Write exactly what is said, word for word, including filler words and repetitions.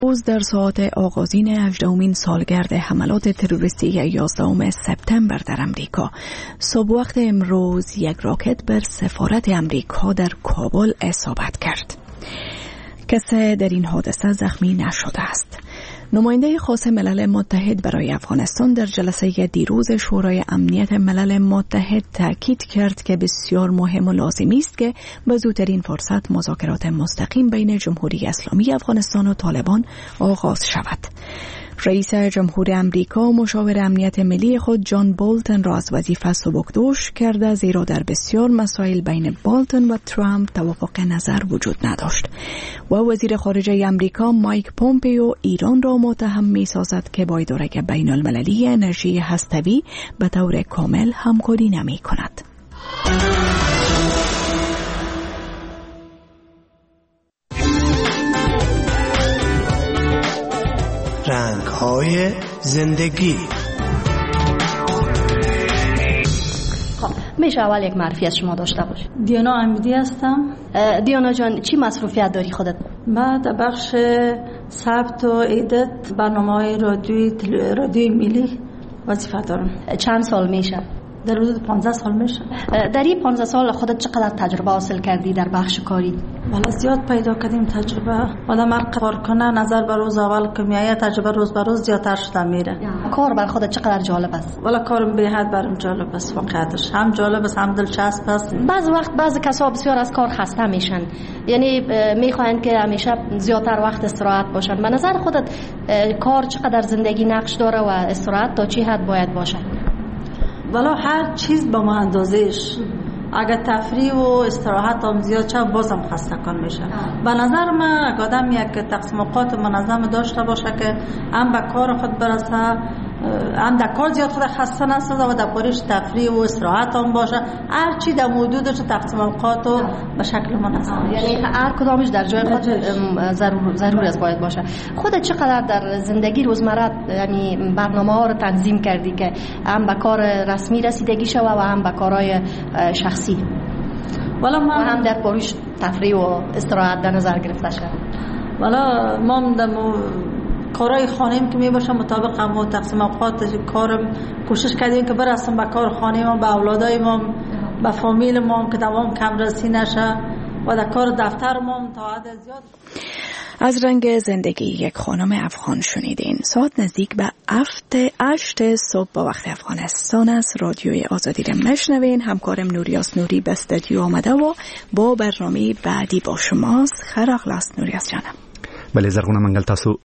روز در ساعت آغازین هجدهمین سالگرد حملات تروریستی یازدهم سپتامبر در امریکا، صبح وقت امروز یک راکت بر سفارت امریکا در کابل اصابت کرد. کسی در این حادثه زخمی نشده است. نماینده خاص ملل متحد برای افغانستان در جلسه دیروز شورای امنیت ملل متحد تاکید کرد که بسیار مهم و لازمی است که به زودترین فرصت مذاکرات مستقیم بین جمهوری اسلامی افغانستان و طالبان آغاز شود. رئیس جمهور امریکا مشاور امنیت ملی خود جان بولتن را از وظیفه سبکدوش کرده، زیرا در بسیار مسائل بین بولتن و ترامپ توافق نظر وجود نداشت و وزیر خارجه امریکا مایک پومپیو ایران را متهم می‌سازد که با اداره بین المللی انرژی هسته‌ای به طور کامل همکاری نمی‌کند. رنگ‌های زندگی. خب میشه اول یک معرفی از شما داشته باشید؟ دیانا امیدی هستم. دیانا جان، چی مصروفیت داری خودت؟ من در بخش ثبت و ایدیت برنامه‌های رادیویی رادیوی ملی وظیفه دارم. چند سال میشه؟ در حدود پانزده سال میشه. در این پانزده سال خودت چقدر تجربه حاصل کردی در بخش کاری؟ والا زیاد پیدا کردیم تجربه. آدم هر کار کنه نظر به روز اول که میایه تجربه روز به روز زیادتر شده میره. کار بر خودت چقدر جالب است؟ والا کارم به حد برام جالب است، واقعیتش هم جالب است هم دلچسب است. بعض وقت بعض کسا بسیار از کار خسته میشن، یعنی میخواین که همیشه زیادتر وقت استراحت باشن. به نظر خودت کار چقدر زندگی نقش داره و استراحت تا چی حد باید باشه؟ والا هر چیز با اندازه‌اش. اگر تفریح و استراحت هم زیاد چه بازم خسته کن میشه. به نظر من اگر آدم یک تقسیم اوقات منظم داشته باشه که هم به کار خود برسه، هم در کار زیاد خود خسته نسازه و در کارش تفریح و استراحت هم باشه، هر چی در حدودش تقسیم اوقات و به شکل منظم، یعنی هر کدامش در جای خود ضرور ضرور است باید باشه. خودت چقدر در زندگی روزمره یعنی برنامه ها رو تنظیم کردی که هم به کار رسمی رسیدگی شوه و هم به کارهای شخصی؟ والا ما هم در کارش تفریح و استراحت در نظر گرفته شد. والا ما دمو کارهای خانه‌ام که میباشم مطابق هم تقسیم اوقات کارم کوشش کردیم که برسم به کار خانه ما، به اولادای ما، به فامیل ما که دوام کم رسی نشه و در کار دفتر ما تا حد زیاد. از رنگ زندگی یک خانم افغان شنیدین. ساعت نزدیک به هشت صبح با وقت افغانستان است. رادیوی آزادی را مشنوین. همکارم نوریاس نوری به استودیو آمده و با برنامه بعدی با شماست. خیر اخلاص نوریاس جانم. بله زرغونه منګل تاسو